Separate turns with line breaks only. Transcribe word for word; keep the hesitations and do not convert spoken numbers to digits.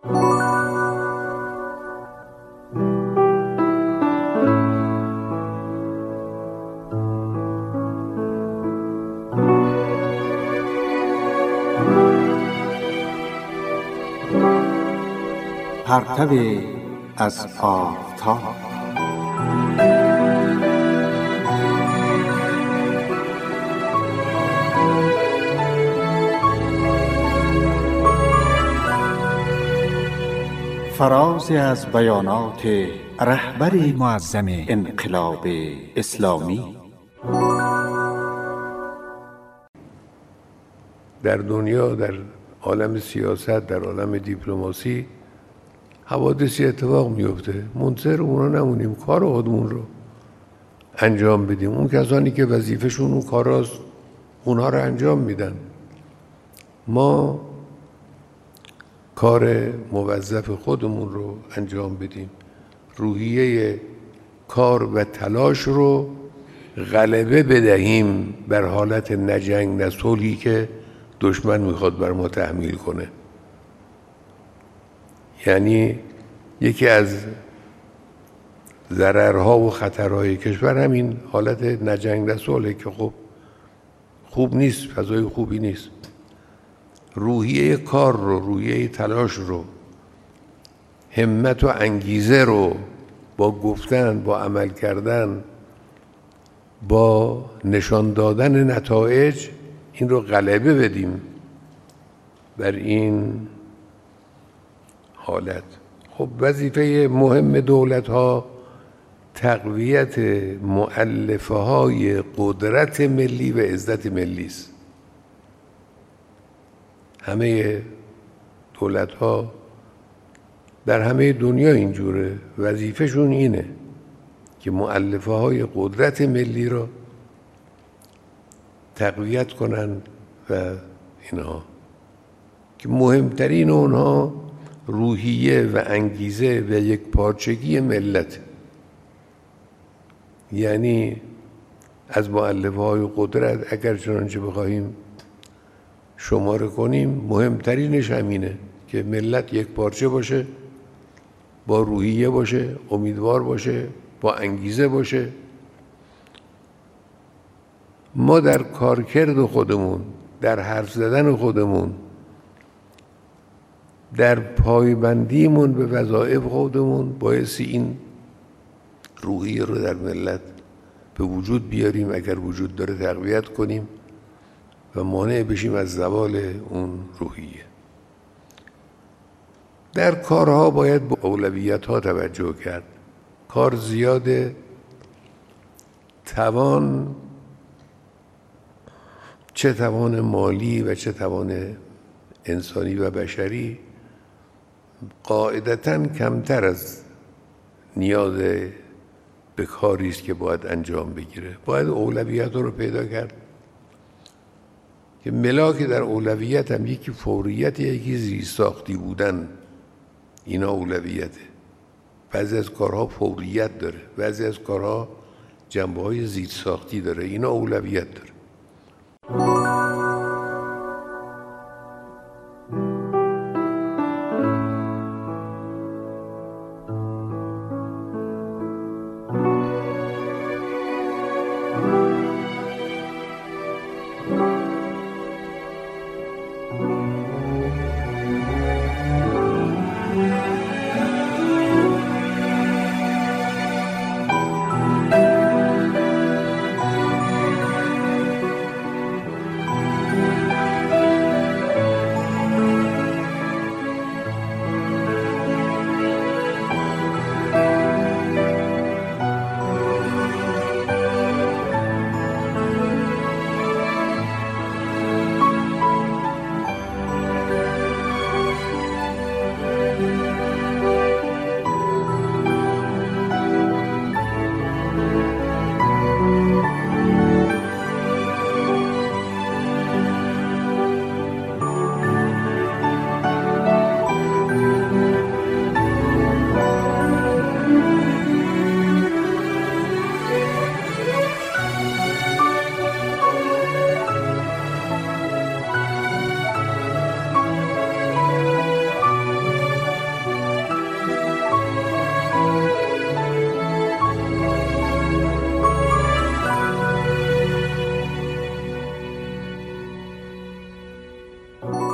پرتو از آفتاب. فرازی از بیانات رهبر معظم انقلاب اسلامی.
در دنیا، در عالم سیاست، در عالم دیپلماسی حوادثی اتفاق میفته، منتظر اونا نمونیم، کار خودمون رو انجام بدیم. اون کسانی که وظیفه‌شون اون کاراست اونها رو انجام میدن. ما کار موظف خودمون رو انجام بدیم، روحیه کار و تلاش رو غلبه بدهیم بر حالت نه جنگ نه صلحی که دشمن میخواد بر ما تحمیل کنه. یعنی یکی از ضررها و خطرهای کشور همین حالت نه جنگ نه صلحه که خب خوب نیست، فضای خوبی نیست. روحیه کار رو، روحیه تلاش رو، همت و انگیزه رو با گفتن، با عمل کردن، با نشان دادن نتایج این رو غلبه بدیم بر این حالت. خب وظیفه مهم دولت ها تقویت مؤلفه های قدرت ملی و عزت ملی است. همه دولت ها در همه دنیا اینجوره، وظیفهشون اینه که مؤلفه های قدرت ملی را تقویت کنن و اینها که مهمترین اونها روحیه و انگیزه و یک پارچگی ملت. یعنی از مؤلفه های قدرت اگر چنانچه بخواهیم شماره کنیم، مهمترینش همینه که ملت یک پارچه باشه، با روحیه باشه، امیدوار باشه، با انگیزه باشه. ما در کارکرد خودمون، در حرف زدن خودمون، در پایبندیمون به وظایف خودمون بایستی این روحیه رو در ملت به وجود بیاریم، اگر وجود داره تقویت کنیم و مانع بشیم از زوال اون روحیه. در کارها باید به اولویت ها توجه کرد. کار زیاده، توان، چه توان مالی و چه توان انسانی و بشری، قاعدتاً کمتر از نیاز به کاری است که باید انجام بگیره. باید اولویت رو پیدا کرد که ملاک در اولویت هم یکی فوریت، یکی زیرساختی بودن. اینا اولویته. بعضی از کارها فوریت داره، بعضی از کارها جنبه‌های زیرساختی داره. اینا اولویت داره. باشید.